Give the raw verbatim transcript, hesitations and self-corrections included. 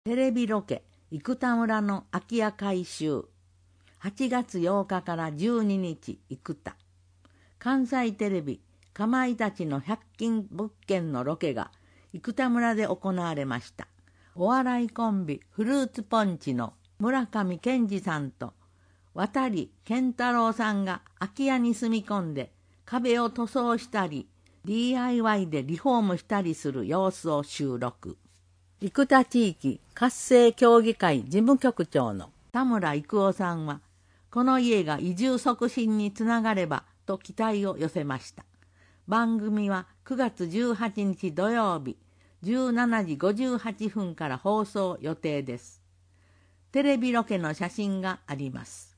テレビロケ生田村の空き家改修。はちがつようかからじゅうににち生田。関西テレビかまいたちの百均物件のロケが生田村で行われました。お笑いコンビフルーツポンチの村上健二さんと渡健太郎さんが空き家に住み込んで壁を塗装したり ディーアイワイ でリフォームしたりする様子を収録。生田地域活性協議会事務局長の田村育夫さんは、この家が移住促進につながればと期待を寄せました。番組はくがつじゅうはちにち土曜日じゅうしちじごじゅうはっぷんから放送予定です。テレビロケの写真があります。